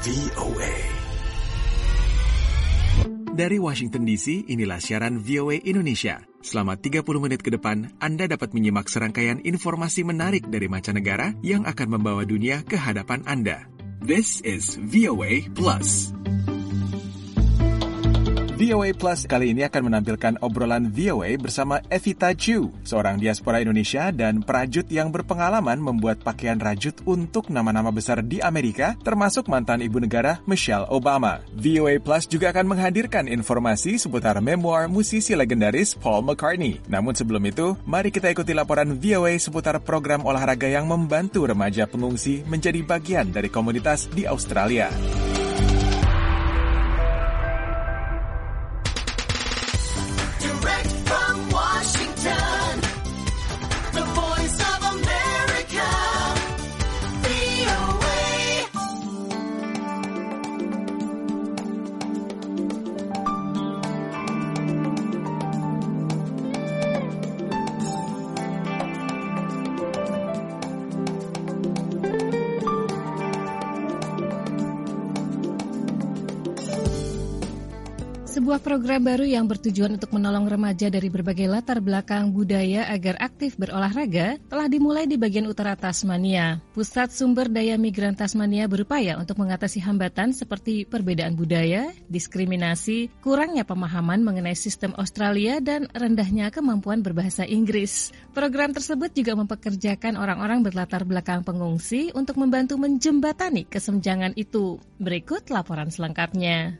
VOA. Dari Washington DC, inilah siaran VOA Indonesia. Selama 30 menit ke depan, Anda dapat menyimak serangkaian informasi menarik dari mancanegara yang akan membawa dunia ke hadapan Anda. This is VOA Plus. VOA Plus kali ini akan menampilkan obrolan VOA bersama Evita Chu, seorang diaspora Indonesia dan prajut yang berpengalaman membuat pakaian rajut untuk nama-nama besar di Amerika, termasuk mantan ibu negara Michelle Obama. VOA Plus juga akan menghadirkan informasi seputar memoir musisi legendaris Paul McCartney. Namun sebelum itu, mari kita ikuti laporan VOA seputar program olahraga yang membantu remaja pengungsi menjadi bagian dari komunitas di Australia. Sebuah program baru yang bertujuan untuk menolong remaja dari berbagai latar belakang budaya agar aktif berolahraga telah dimulai di bagian utara Tasmania. Pusat Sumber Daya Migran Tasmania berupaya untuk mengatasi hambatan seperti perbedaan budaya, diskriminasi, kurangnya pemahaman mengenai sistem Australia, dan rendahnya kemampuan berbahasa Inggris. Program tersebut juga mempekerjakan orang-orang berlatar belakang pengungsi untuk membantu menjembatani kesenjangan itu. Berikut laporan selengkapnya.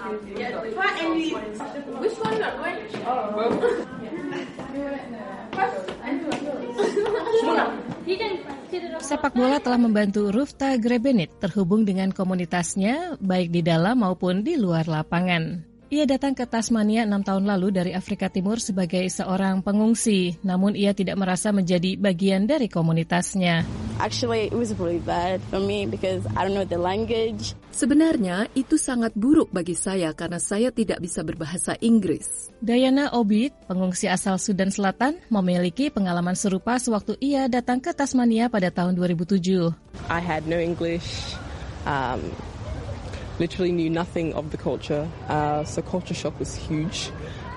Sepak bola telah membantu Rufta Grebenit terhubung dengan komunitasnya baik di dalam maupun di luar lapangan. Ia datang ke Tasmania 6 tahun lalu dari Afrika Timur sebagai seorang pengungsi, namun ia tidak merasa menjadi bagian dari komunitasnya. Actually, it was really bad for me because I don't know the language. Sebenarnya itu sangat buruk bagi saya karena saya tidak bisa berbahasa Inggris. Diana Obid, pengungsi asal Sudan Selatan, memiliki pengalaman serupa sewaktu ia datang ke Tasmania pada tahun 2007. I had no English. Literally knew nothing of the culture, so culture shock was huge.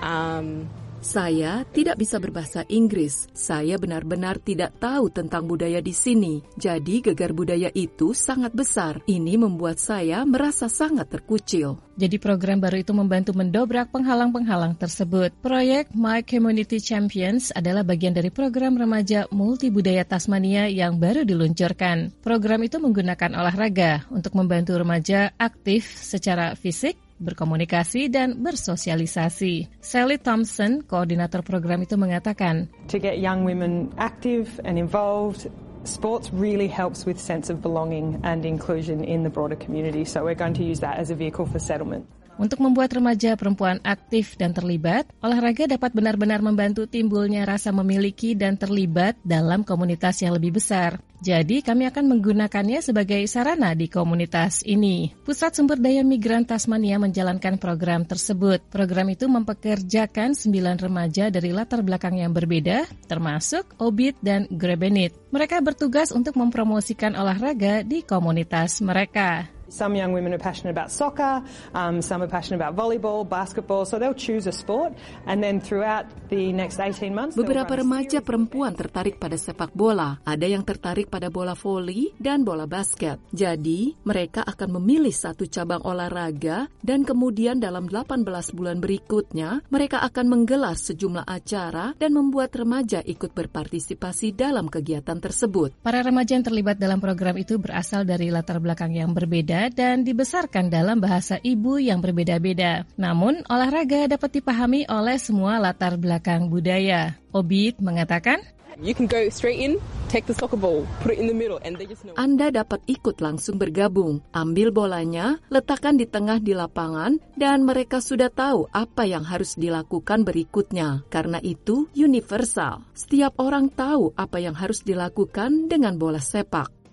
Saya tidak bisa berbahasa Inggris. Saya benar-benar tidak tahu tentang budaya di sini. Jadi gegar budaya itu sangat besar. Ini membuat saya merasa sangat terkucil. Jadi program baru itu membantu mendobrak penghalang-penghalang tersebut. Proyek My Community Champions adalah bagian dari program remaja multibudaya Tasmania yang baru diluncurkan. Program itu menggunakan olahraga untuk membantu remaja aktif secara fisik, berkomunikasi, dan bersosialisasi. Sally Thompson, koordinator program itu mengatakan, To get young women active and involved, sports really helps with sense of belonging and inclusion in the broader community. So we're going to use that as a vehicle for settlement. Untuk membuat remaja perempuan aktif dan terlibat, olahraga dapat benar-benar membantu timbulnya rasa memiliki dan terlibat dalam komunitas yang lebih besar. Jadi kami akan menggunakannya sebagai sarana di komunitas ini. Pusat Sumber Daya Migran Tasmania menjalankan program tersebut. Program itu mempekerjakan 9 remaja dari latar belakang yang berbeda, termasuk Obid dan Grebenit. Mereka bertugas untuk mempromosikan olahraga di komunitas mereka. Some young women are passionate about soccer, some are passionate about volleyball, basketball, so they'll choose a sport, and then throughout the next 18 months... Beberapa remaja perempuan tertarik pada sepak bola, ada yang tertarik pada bola voli dan bola basket. Jadi, mereka akan memilih satu cabang olahraga, dan kemudian dalam 18 bulan berikutnya, mereka akan menggelar sejumlah acara dan membuat remaja ikut berpartisipasi dalam kegiatan tersebut. Para remaja yang terlibat dalam program itu berasal dari latar belakang yang berbeda dan dibesarkan dalam bahasa ibu yang berbeda-beda. Namun, olahraga dapat dipahami oleh semua latar belakang budaya. Obid mengatakan, You can go straight in, take the soccer ball, put it in the middle, and they just know. Anda dapat ikut langsung bergabung, ambil bolanya, letakkan di tengah di lapangan, dan mereka sudah tahu apa yang harus dilakukan berikutnya. Karena itu universal. Setiap orang tahu apa yang harus dilakukan dengan bola sepak.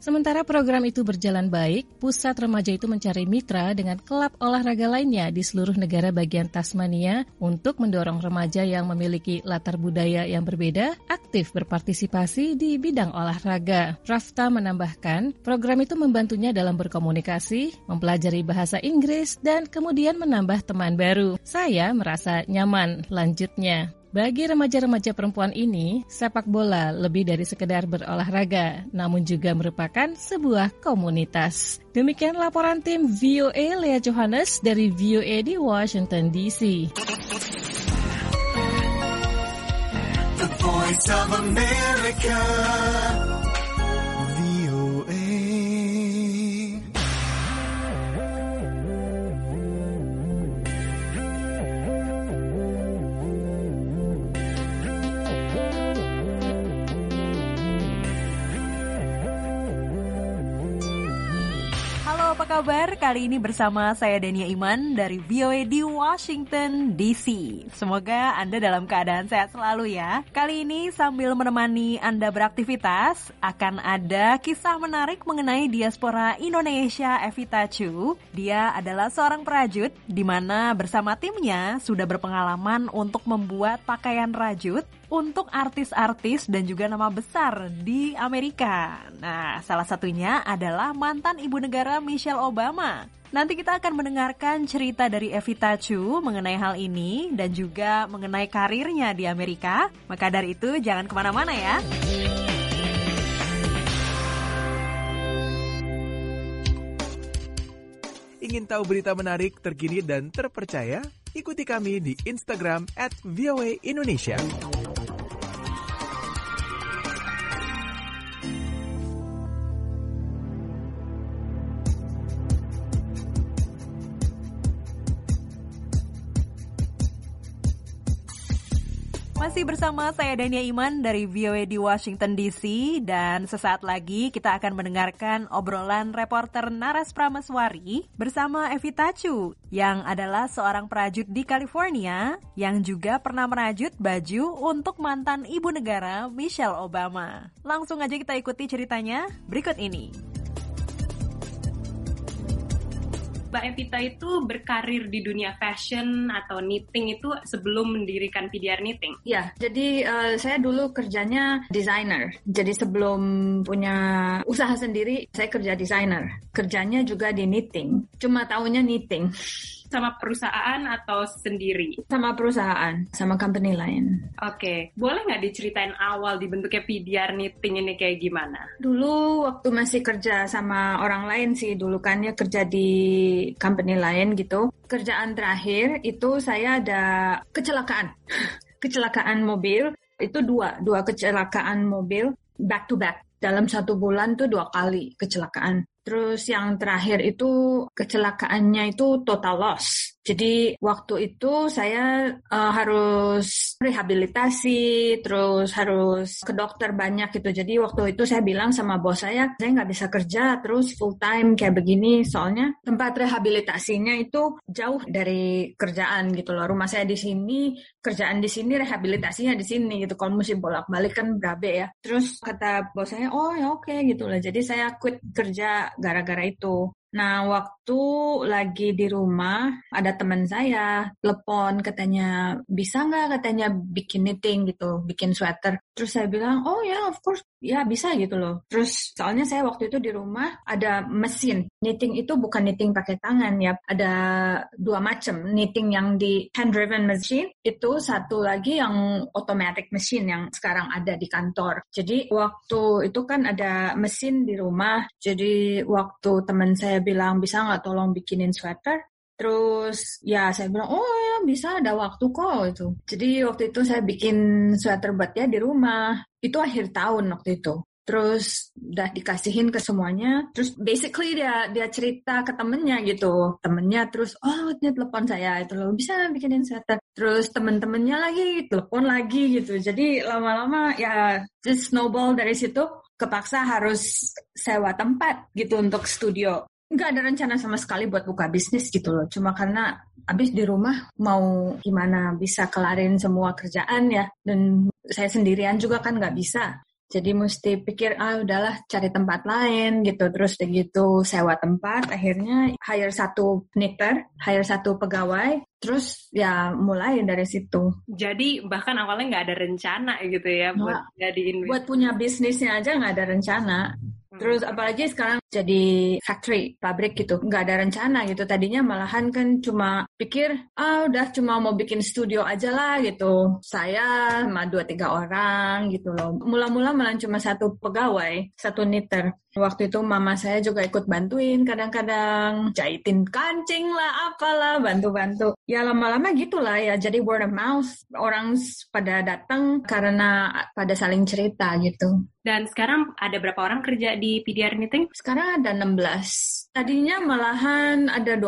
Sementara program itu berjalan baik, pusat remaja itu mencari mitra dengan klub olahraga lainnya di seluruh negara bagian Tasmania untuk mendorong remaja yang memiliki latar budaya yang berbeda aktif berpartisipasi di bidang olahraga. Rafta menambahkan, program itu membantunya dalam berkomunikasi, mempelajari bahasa Inggris, dan kemudian menambah teman baru. Saya merasa nyaman, lanjutnya. Bagi remaja-remaja perempuan ini, sepak bola lebih dari sekedar berolahraga, namun juga merupakan sebuah komunitas. Demikian laporan tim VOA Lea Johannes dari VOA di Washington DC. The Voice of America. Apa kabar? Kali ini bersama saya Dania Iman dari VOA di Washington DC. Semoga Anda dalam keadaan sehat selalu ya. Kali ini sambil menemani Anda beraktivitas, akan ada kisah menarik mengenai diaspora Indonesia Evita Chu. Dia adalah seorang prajut di mana bersama timnya sudah berpengalaman untuk membuat pakaian rajut untuk artis-artis dan juga nama besar di Amerika. Nah, salah satunya adalah mantan ibu negara Michelle Obama. Nanti kita akan mendengarkan cerita dari Evita Chu mengenai hal ini dan juga mengenai karirnya di Amerika. Maka dari itu jangan kemana-mana ya. Ingin tahu berita menarik, terkini, dan terpercaya? Ikuti kami di Instagram @voaindonesia. Masih bersama saya Dania Iman dari VOA di Washington DC dan sesaat lagi kita akan mendengarkan obrolan reporter Naras Prameswari bersama Evita Chu yang adalah seorang prajut di California yang juga pernah merajut baju untuk mantan ibu negara Michelle Obama. Langsung aja kita ikuti ceritanya berikut ini. Mbak Evita itu berkarir di dunia fashion atau knitting itu sebelum mendirikan PDR Knitting? Ya, jadi saya dulu kerjanya desainer. Jadi sebelum punya usaha sendiri, saya kerja desainer. Kerjanya juga di knitting. Cuma taunya knitting. Sama perusahaan atau sendiri? Sama perusahaan, sama company lain. Oke, boleh nggak diceritain awal dibentuknya PDR Knitting ini kayak gimana? Dulu waktu masih kerja sama orang lain sih, dulu kan ya kerja di company lain gitu. Kerjaan terakhir itu saya ada kecelakaan. Kecelakaan mobil, itu dua kecelakaan mobil back to back. Dalam 1 bulan tuh 2 kali kecelakaan. Terus yang terakhir itu kecelakaannya itu total loss. Jadi waktu itu saya harus rehabilitasi, terus harus ke dokter banyak gitu. Jadi waktu itu saya bilang sama bos saya nggak bisa kerja terus full time kayak begini. Soalnya tempat rehabilitasinya itu jauh dari kerjaan gitu loh. Rumah saya di sini, kerjaan di sini, rehabilitasinya di sini gitu. Kalau mesti bolak-balik kan berabe ya. Terus kata bos saya, oh ya oke gitu loh. Jadi saya quit kerja gara-gara itu. Nah, waktu lagi di rumah, ada teman saya telepon katanya, bisa nggak katanya bikin knitting gitu, bikin sweater. Terus saya bilang, oh ya of course, ya bisa gitu loh. Terus soalnya saya waktu itu di rumah ada mesin. Knitting itu bukan knitting pakai tangan ya, ada 2 macam. Knitting yang di hand-driven machine, itu satu lagi yang automatic machine yang sekarang ada di kantor. Jadi waktu itu kan ada mesin di rumah, jadi waktu teman saya bilang bisa nggak tolong bikinin sweater, terus ya saya bilang oh ya bisa, ada waktu kok itu. Jadi waktu itu saya bikin sweater buat dia di rumah, itu akhir tahun waktu itu. Terus udah dikasihin ke semuanya, terus basically dia cerita ke temennya gitu, temennya terus dia telepon saya itu loh, bisa bikinin sweater. Terus temen-temennya lagi telepon lagi gitu, jadi lama-lama ya just snowball dari situ, kepaksa harus sewa tempat gitu untuk studio. Nggak ada rencana sama sekali buat buka bisnis gitu loh. Cuma karena abis di rumah mau gimana bisa kelarin semua kerjaan ya. Dan saya sendirian juga kan nggak bisa. Jadi mesti pikir, udahlah cari tempat lain gitu. Terus gitu sewa tempat, akhirnya hire satu knitter, hire satu pegawai, terus ya mulai dari situ. Jadi bahkan awalnya nggak ada rencana gitu ya buat jadiin Buat punya bisnisnya aja nggak ada rencana. Terus apalagi sekarang jadi factory, pabrik gitu, nggak ada rencana gitu. Tadinya malahan kan cuma pikir, udah cuma mau bikin studio aja lah gitu. Saya sama 2-3 orang gitu loh. Mula-mula malah cuma satu pegawai, satu knitter. Waktu itu mama saya juga ikut bantuin, kadang-kadang jahitin kancing lah, apalah, bantu-bantu. Ya lama-lama gitulah ya, jadi word of mouth. Orang pada datang karena pada saling cerita gitu. Dan sekarang ada berapa orang kerja di PDR Knitting? Sekarang ada 16. Tadinya malahan ada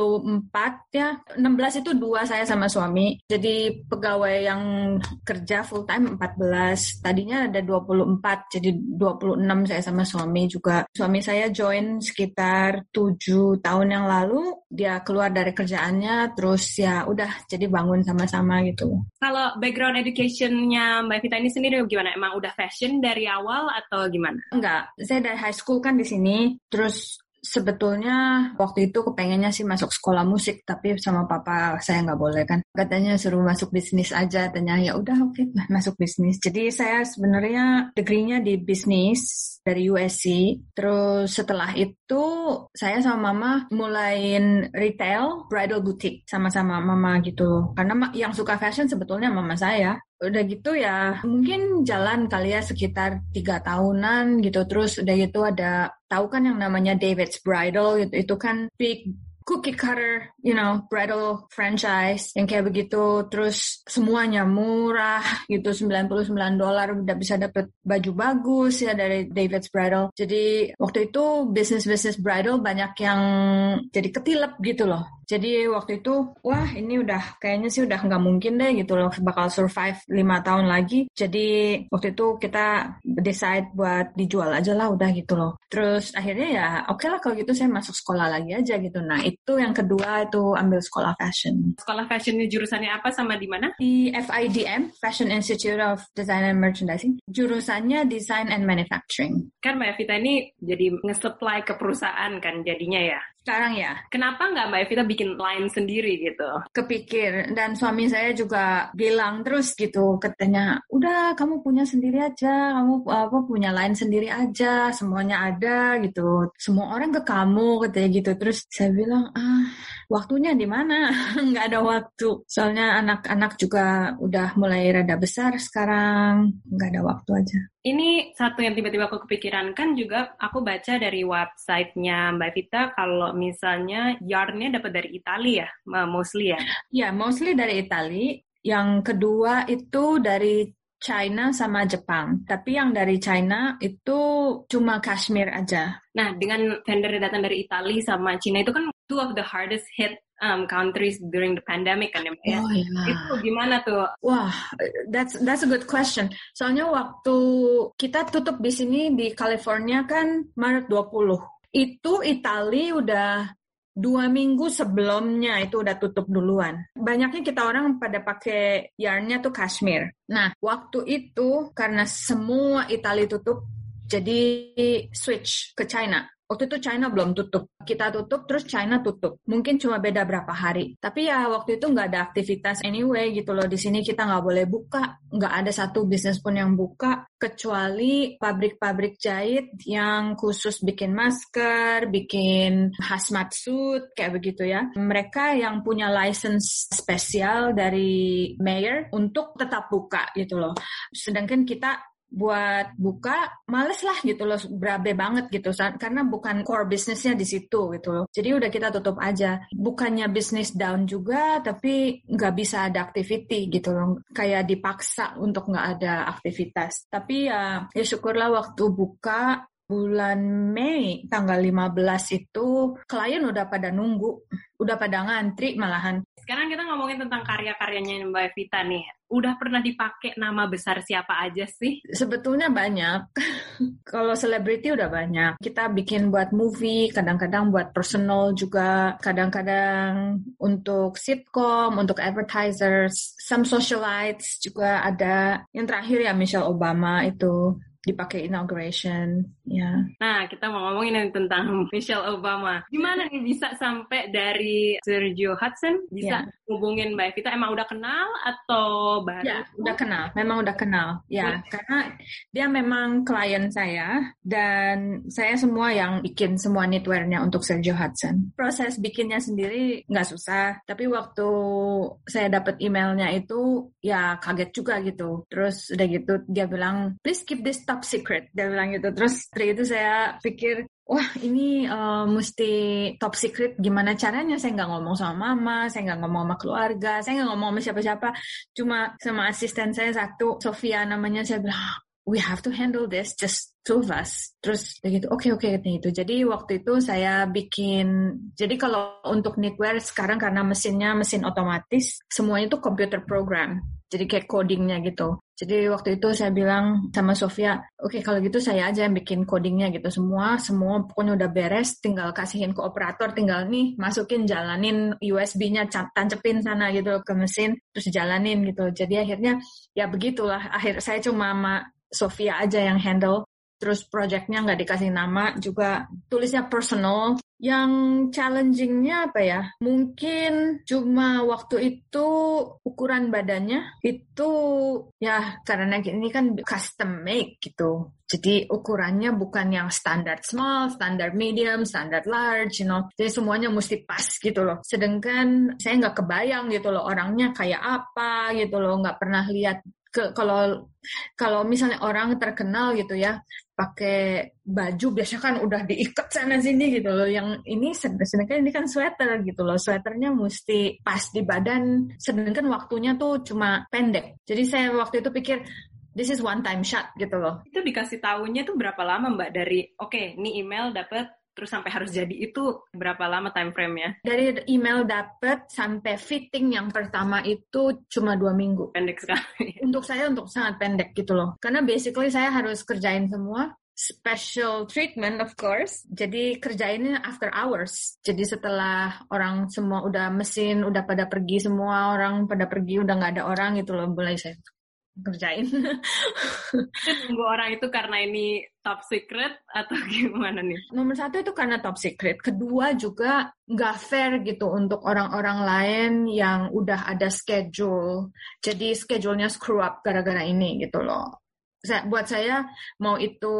24 ya. 16 itu 2 saya sama suami. Jadi pegawai yang kerja full time 14. Tadinya ada 24, jadi 26 saya sama suami juga. Suami saya join sekitar 7 tahun yang lalu. Dia keluar dari kerjaannya, terus ya udah jadi bangun sama-sama gitu. Kalau background education-nya Mbak Evita ini sendiri gimana? Emang udah fashion dari awal atau gimana? Enggak, saya dari high school kan di sini, terus sebetulnya waktu itu kepengennya sih masuk sekolah musik, tapi sama papa saya nggak boleh kan. Katanya suruh masuk bisnis aja, tanya ya udah oke, masuk bisnis. Jadi saya sebenarnya degree-nya di bisnis dari USC. Terus setelah itu saya sama mama mulain retail bridal boutique sama-sama mama gitu. Karena yang suka fashion sebetulnya mama saya. Udah gitu ya mungkin jalan kali ya sekitar 3 tahunan gitu. Terus udah gitu ada, tahu kan yang namanya David's Bridal gitu, itu kan big cookie cutter, bridal franchise yang kayak begitu. Terus semuanya murah gitu, $99 udah bisa dapet baju bagus ya dari David's Bridal. Jadi waktu itu bisnis bridal banyak yang jadi ketilep gitu loh. Jadi waktu itu, wah ini udah kayaknya sih udah nggak mungkin deh gitu loh, bakal survive 5 tahun lagi. Jadi waktu itu kita decide buat dijual aja lah udah gitu loh. Terus akhirnya ya oke lah kalau gitu saya masuk sekolah lagi aja gitu. Nah itu yang kedua itu ambil sekolah fashion. Sekolah fashionnya jurusannya apa sama di mana? Di FIDM, Fashion Institute of Design and Merchandising. Jurusannya Design and Manufacturing. Kan Mbak Evita ini jadi nge-supply ke perusahaan kan jadinya ya? Sekarang ya. Kenapa nggak Mbak Evita bikin line sendiri gitu? Kepikir, dan suami saya juga bilang terus gitu, katanya, udah kamu punya sendiri aja, kamu punya line sendiri aja, semuanya ada gitu, semua orang ke kamu katanya gitu. Terus saya bilang, waktunya di mana? Nggak ada waktu. Soalnya anak-anak juga udah mulai rada besar sekarang, nggak ada waktu aja. Ini satu yang tiba-tiba aku kepikiran, kan juga aku baca dari website-nya Mbak Evita kalau misalnya yarn-nya dapat dari Italia ya, mostly ya? Ya, mostly dari Italia. Yang kedua itu dari China sama Jepang. Tapi yang dari China itu cuma Kashmir aja. Nah, dengan vendor datang dari Italia sama China itu kan two of the hardest hit countries during the pandemic kan ya? Oh iya. Itu gimana tuh? Wah, that's a good question. Soalnya waktu kita tutup di sini di California kan Maret 20. Itu Italia udah 2 minggu sebelumnya itu udah tutup duluan. Banyaknya kita orang pada pakai yarnnya tuh Kashmir. Nah, waktu itu karena semua Italia tutup, jadi switch ke China. Waktu itu China belum tutup. Kita tutup, terus China tutup. Mungkin cuma beda berapa hari. Tapi ya waktu itu nggak ada aktivitas anyway gitu loh. Di sini kita nggak boleh buka. Nggak ada satu bisnis pun yang buka. Kecuali pabrik-pabrik jahit yang khusus bikin masker, bikin hazmat suit, kayak begitu ya. Mereka yang punya license spesial dari mayor untuk tetap buka gitu loh. Sedangkan kita buat buka males lah gitu loh, berabe banget gitu karena bukan core bisnisnya di situ gitu loh. Jadi udah kita tutup aja. Bukannya bisnis down juga, tapi nggak bisa ada activity gitu loh. Kayak dipaksa untuk nggak ada aktivitas. Tapi ya syukurlah waktu buka bulan Mei tanggal 15 itu klien udah pada nunggu, udah pada ngantri malahan. Sekarang kita ngomongin tentang karya-karyanya Mbak Evita nih. Udah pernah dipakai nama besar siapa aja sih? Sebetulnya banyak. Kalau selebriti udah banyak. Kita bikin buat movie, kadang-kadang buat personal juga, kadang-kadang untuk sitcom, untuk advertisers, some socialites juga ada. Yang terakhir ya Michelle Obama itu. dipakai inauguration, ya. Nah, kita mau ngomongin tentang Michelle Obama. Gimana nih bisa sampai dari Sergio Hudson bisa hubungin Mbak Evita? Emang udah kenal atau baru? Ya, udah kenal. Memang udah kenal. Ya, karena dia memang klien saya dan saya semua yang bikin semua knitwear-nya untuk Sergio Hudson. Proses bikinnya sendiri nggak susah, tapi waktu saya dapat emailnya itu ya kaget juga gitu. Terus udah gitu dia bilang, please keep this top secret. Dia bilang gitu. Terus dari itu saya pikir, wah ini mesti top secret, gimana caranya? Saya nggak ngomong sama mama, saya nggak ngomong sama keluarga, saya nggak ngomong sama siapa-siapa, cuma sama asisten saya satu, Sofia namanya, saya bilang, we have to handle this, just two of us. Terus begitu, oke, gitu. Jadi waktu itu saya bikin, jadi kalau untuk knitwear sekarang karena mesin otomatis, semuanya itu computer program. Jadi kayak codingnya gitu. Jadi waktu itu saya bilang sama Sofia, oke, kalau gitu saya aja yang bikin codingnya gitu. Semua pokoknya udah beres, tinggal kasihin ke operator, tinggal nih masukin, jalanin USB-nya, tancepin sana gitu ke mesin, terus jalanin gitu. Jadi akhirnya ya begitulah. Saya cuma sama Sofia aja yang handle. Terus projectnya nggak dikasih nama, juga tulisnya personal. Yang challenging-nya apa ya? Mungkin cuma waktu itu ukuran badannya itu ya karena ini kan custom make gitu. Jadi ukurannya bukan yang standar small, standar medium, standar large, Jadi semuanya mesti pas gitu loh. Sedangkan saya nggak kebayang gitu loh orangnya kayak apa gitu loh, nggak pernah lihat. Kalau misalnya orang terkenal gitu ya, pakai baju biasanya kan udah diikat sana sini gitu loh. Yang ini sedangkan ini kan sweater gitu loh. Sweaternya mesti pas di badan, sedangkan waktunya tuh cuma pendek. Jadi saya waktu itu pikir, this is one time shot gitu loh. Itu dikasih tahunya tuh berapa lama Mbak dari ini email dapet terus sampai harus jadi itu berapa lama time frame-nya? Dari email dapet sampai fitting yang pertama itu cuma 2 minggu. Pendek sekali. Untuk saya sangat pendek gitu loh. Karena basically saya harus kerjain semua. Special treatment of course. Jadi kerjainnya after hours. Jadi setelah orang semua udah mesin, udah pada pergi semua, orang pada pergi, udah nggak ada orang gitu loh, mulai saya kerjain. Tunggu orang itu karena ini top secret atau gimana nih? Nomor 1 itu karena top secret. Kedua juga nggak fair gitu untuk orang-orang lain yang udah ada schedule. Jadi schedule-nya screw up gara-gara ini gitu loh. Buat saya mau itu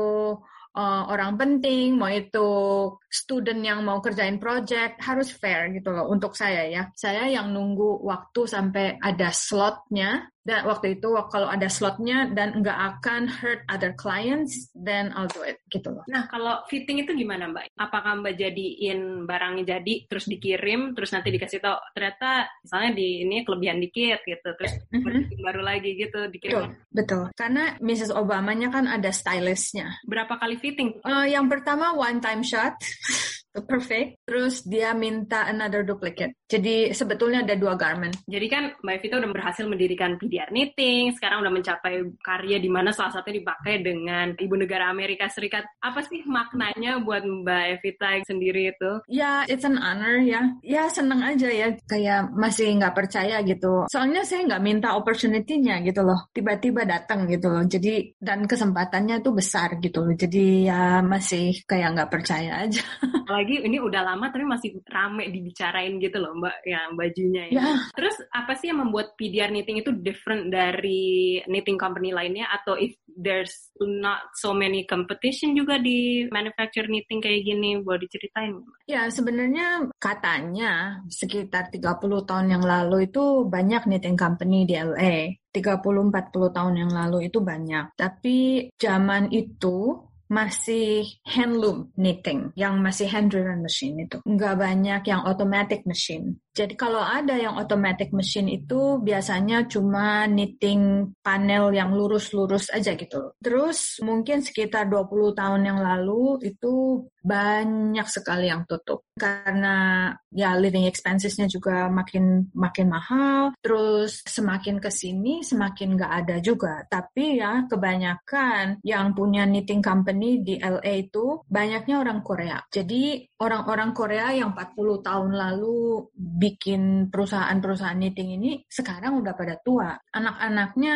orang penting, mau itu student yang mau kerjain project, harus fair gitu loh untuk saya ya. Saya yang nunggu waktu sampai ada slotnya, dan waktu itu kalau ada slotnya dan nggak akan hurt other clients, then I'll do it gitu loh. Nah kalau fitting itu gimana Mbak? Apakah Mbak jadiin barangnya jadi, terus dikirim, terus nanti dikasih tahu ternyata misalnya di ini kelebihan dikit gitu, terus baru lagi gitu dikirim? Betul. Karena Mrs. Obamanya kan ada stylistnya. Berapa kali fitting? Yang pertama one time shot. Perfect. Terus dia minta another duplicate. Jadi sebetulnya ada 2 garment. Jadi kan Mbak Evita udah berhasil mendirikan PDR Knitting, sekarang udah mencapai karya di mana salah satunya dipakai dengan ibu negara Amerika Serikat. Apa sih maknanya buat Mbak Evita sendiri itu? Ya, it's an honor ya. Ya seneng aja ya. Kayak masih nggak percaya gitu. Soalnya saya nggak minta opportunity-nya gitu loh. Tiba-tiba datang gitu loh. Jadi dan kesempatannya tuh besar gitu loh. Jadi ya masih kayak nggak percaya aja. Apalagi ini udah lama tapi masih rame dibicarain gitu loh Mbak, ya bajunya ini. Ya. Terus apa sih yang membuat PDR Knitting itu different dari knitting company lainnya, atau if there's not so many competition juga di manufacture knitting kayak gini, boleh diceritain? Ya sebenarnya katanya sekitar 30 tahun yang lalu itu banyak knitting company di LA. 30-40 tahun yang lalu itu banyak. Tapi zaman itu masih handloom knitting, yang masih hand driven machine itu. Nggak banyak yang automatic machine. Jadi kalau ada yang automatic machine itu biasanya cuma knitting panel yang lurus-lurus aja gitu. Terus mungkin sekitar 20 tahun yang lalu itu banyak sekali yang tutup. Karena ya living expensesnya juga makin mahal. Terus semakin kesini semakin nggak ada juga. Tapi ya kebanyakan yang punya knitting company di LA itu banyaknya orang Korea. Jadi orang-orang Korea yang 40 tahun lalu bikin perusahaan-perusahaan knitting ini sekarang udah pada tua. Anak-anaknya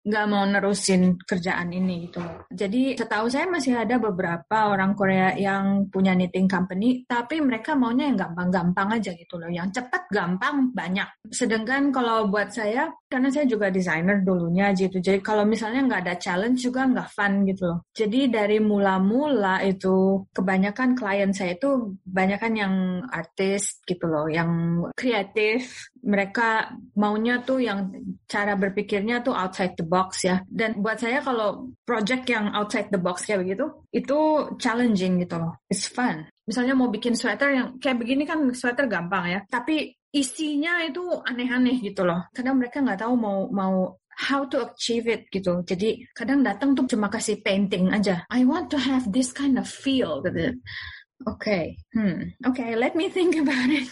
nggak mau nerusin kerjaan ini gitu loh. Jadi setahu saya masih ada beberapa orang Korea yang punya knitting company, tapi mereka maunya yang gampang-gampang aja gitu loh. Yang cepat, gampang, banyak. Sedangkan kalau buat saya, karena saya juga desainer dulunya gitu, jadi kalau misalnya nggak ada challenge juga nggak fun gitu loh. Jadi dari mula-mula itu, kebanyakan klien saya itu kebanyakan yang artis gitu loh, yang kreatif. Mereka maunya tuh yang cara berpikirnya tuh outside the box ya. Dan buat saya kalau project yang outside the box kayak begitu, itu challenging gitu loh. It's fun. Misalnya mau bikin sweater yang kayak begini kan sweater gampang ya. Tapi isinya itu aneh-aneh gitu loh. Kadang mereka nggak tahu mau how to achieve it gitu. Jadi kadang datang tuh cuma kasih painting aja. I want to have this kind of feel gitu. Okay, let me think about it.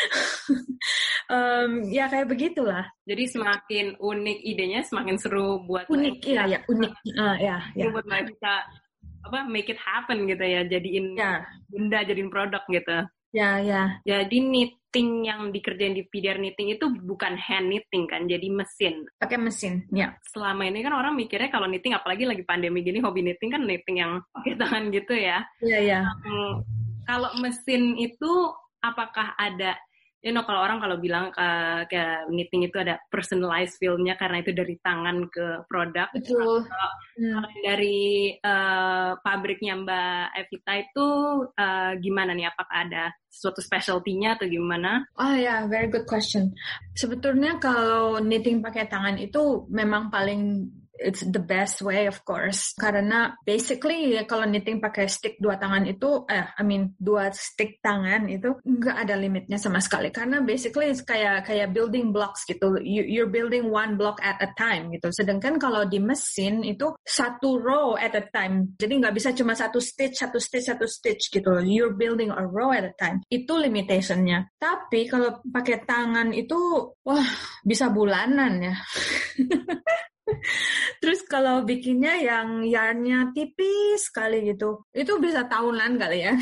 Ya kayak begitulah. Jadi semakin unik idenya, semakin seru buat unik, ya unik, ya. Buat Mbak Evita make it happen gitu ya, jadiin benda, jadiin produk gitu. Ya. Jadi knitting yang dikerjain di PDR Knitting itu bukan hand knitting kan, jadi mesin. Pakai mesin, ya. Selama ini kan orang mikirnya kalau knitting, apalagi lagi pandemi gini, hobi knitting kan knitting yang pakai tangan gitu ya. Iya. Kalau mesin itu apakah ada, kalau bilang ke knitting itu ada personalized feel-nya karena itu dari tangan ke produk. Betul. Kalau dari pabriknya Mbak Evita itu gimana nih? Apakah ada suatu specialty-nya atau gimana? Very good question. Sebetulnya kalau knitting pakai tangan itu memang paling it's the best way of course. Karena basically kalau knitting pakai stick 2 tangan itu, 2 stick tangan itu nggak ada limitnya sama sekali. Karena basically it's kayak building blocks gitu. You're building one block at a time gitu. Sedangkan kalau di mesin itu 1 row at a time. Jadi nggak bisa cuma satu stitch gitu. You're building a row at a time. Itu limitationnya. Tapi kalau pakai tangan itu, bisa bulanan ya. Terus kalau bikinnya yang yarnnya tipis sekali gitu, itu bisa tahunan kali ya.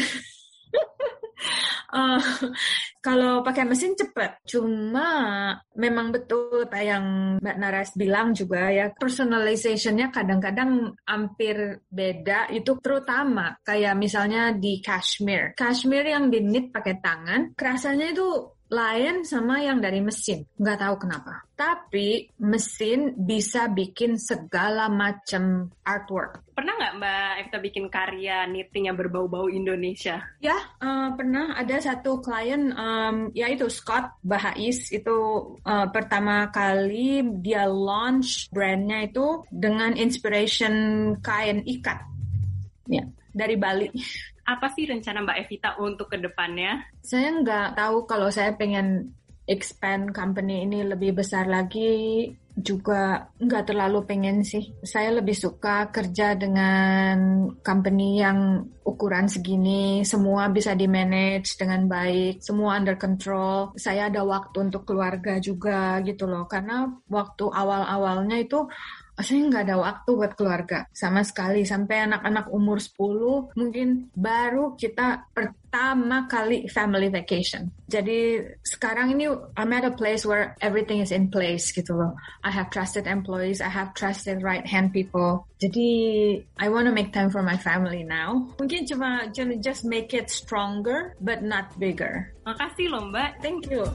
Kalau pakai mesin cepat, cuma memang betul apa yang Mbak Naras bilang juga ya, personalization-nya kadang-kadang hampir beda, itu terutama kayak misalnya di cashmere yang di knit pakai tangan, kerasanya itu lain sama yang dari mesin, nggak tahu kenapa. Tapi mesin bisa bikin segala macam artwork. Pernah nggak Mbak Evita bikin karya knitting yang berbau-bau Indonesia? Ya, pernah. Ada satu klien, yaitu Scott Bahais, itu pertama kali dia launch brandnya itu dengan inspiration kain ikat. Ya, dari Bali. Apa sih rencana Mbak Evita untuk ke depannya? Saya nggak tahu, kalau saya pengen expand company ini lebih besar lagi, juga nggak terlalu pengen sih. Saya lebih suka kerja dengan company yang ukuran segini, semua bisa di-manage dengan baik, semua under control. Saya ada waktu untuk keluarga juga gitu loh, karena waktu awal-awalnya itu saya nggak ada waktu buat keluarga sama sekali. Sampai anak-anak umur 10 mungkin baru kita pertama kali family vacation. Jadi sekarang ini I'm at a place where everything is in place gitu loh. I have trusted employees, I have trusted right hand people. Jadi I want to make time for my family now. Mungkin cuma just make it stronger but not bigger. Makasih loh Mbak. Thank you.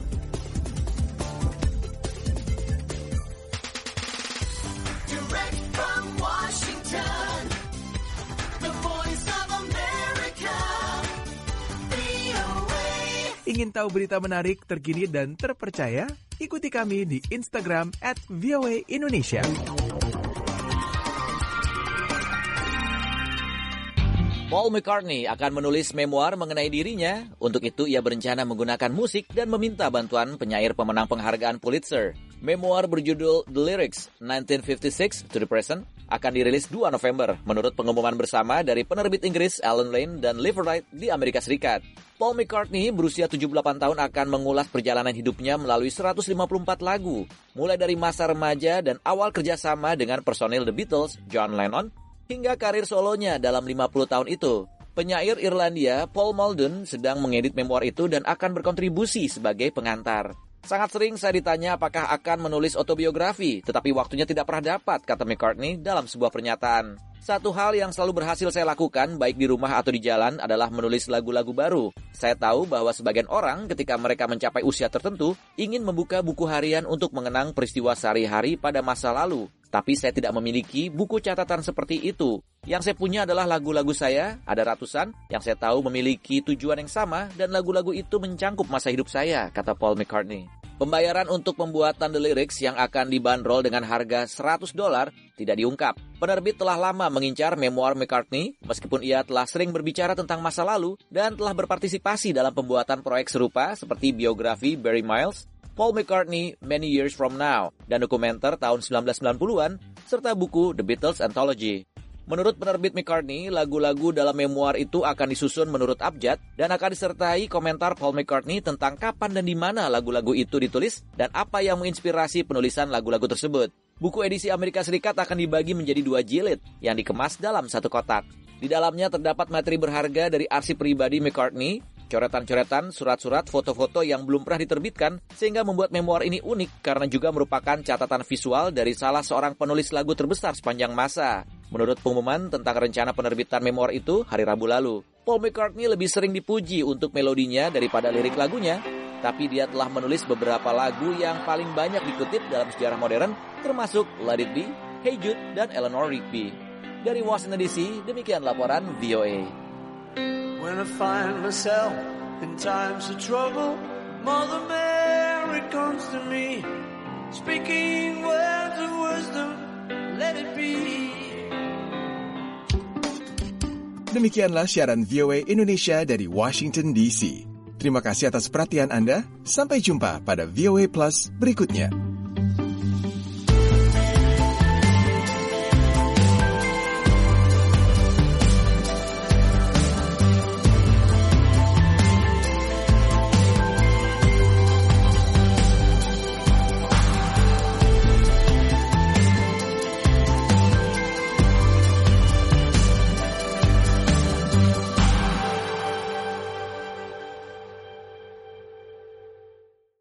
Ingin tahu berita menarik, terkini, dan terpercaya? Ikuti kami di Instagram @voaindonesia. Paul McCartney akan menulis memoir mengenai dirinya. Untuk itu, ia berencana menggunakan musik dan meminta bantuan penyair pemenang penghargaan Pulitzer. Memoir berjudul The Lyrics, 1956 to the Present, akan dirilis 2 November menurut pengumuman bersama dari penerbit Inggris Allen Lane dan Liverwright di Amerika Serikat. Paul McCartney berusia 78 tahun akan mengulas perjalanan hidupnya melalui 154 lagu, mulai dari masa remaja dan awal kerjasama dengan personil The Beatles, John Lennon, hingga karir solonya dalam 50 tahun itu. Penyair Irlandia Paul Muldoon sedang mengedit memoir itu dan akan berkontribusi sebagai pengantar. Sangat sering saya ditanya apakah akan menulis autobiografi, tetapi waktunya tidak pernah dapat, kata McCartney dalam sebuah pernyataan. Satu hal yang selalu berhasil saya lakukan, baik di rumah atau di jalan, adalah menulis lagu-lagu baru. Saya tahu bahwa sebagian orang ketika mereka mencapai usia tertentu, ingin membuka buku harian untuk mengenang peristiwa sehari-hari pada masa lalu. Tapi saya tidak memiliki buku catatan seperti itu. Yang saya punya adalah lagu-lagu saya, ada ratusan, yang saya tahu memiliki tujuan yang sama, dan lagu-lagu itu mencangkup masa hidup saya, kata Paul McCartney. Pembayaran untuk pembuatan The Lyrics yang akan dibanderol dengan harga $100 tidak diungkap. Penerbit telah lama mengincar memoir McCartney, meskipun ia telah sering berbicara tentang masa lalu dan telah berpartisipasi dalam pembuatan proyek serupa seperti biografi Barry Miles, Paul McCartney Many Years From Now, dan dokumenter tahun 1990-an, serta buku The Beatles Anthology. Menurut penerbit McCartney, lagu-lagu dalam memoir itu akan disusun menurut abjad dan akan disertai komentar Paul McCartney tentang kapan dan di mana lagu-lagu itu ditulis dan apa yang menginspirasi penulisan lagu-lagu tersebut. Buku edisi Amerika Serikat akan dibagi menjadi 2 jilid yang dikemas dalam satu kotak. Di dalamnya terdapat materi berharga dari arsip pribadi McCartney, coretan-coretan, surat-surat, foto-foto yang belum pernah diterbitkan, sehingga membuat memoir ini unik karena juga merupakan catatan visual dari salah seorang penulis lagu terbesar sepanjang masa. Menurut pengumuman tentang rencana penerbitan memoir itu hari Rabu lalu, Paul McCartney lebih sering dipuji untuk melodinya daripada lirik lagunya, tapi dia telah menulis beberapa lagu yang paling banyak dikutip dalam sejarah modern, termasuk Let It Be, Hey Jude, dan Eleanor Rigby. Dari Washington DC, demikian laporan VOA. When I find myself in times of trouble, Mother Mary comes to me, speaking words of wisdom, let it be. Demikianlah siaran VOA Indonesia dari Washington DC. Terima kasih atas perhatian Anda. Sampai jumpa pada VOA Plus berikutnya.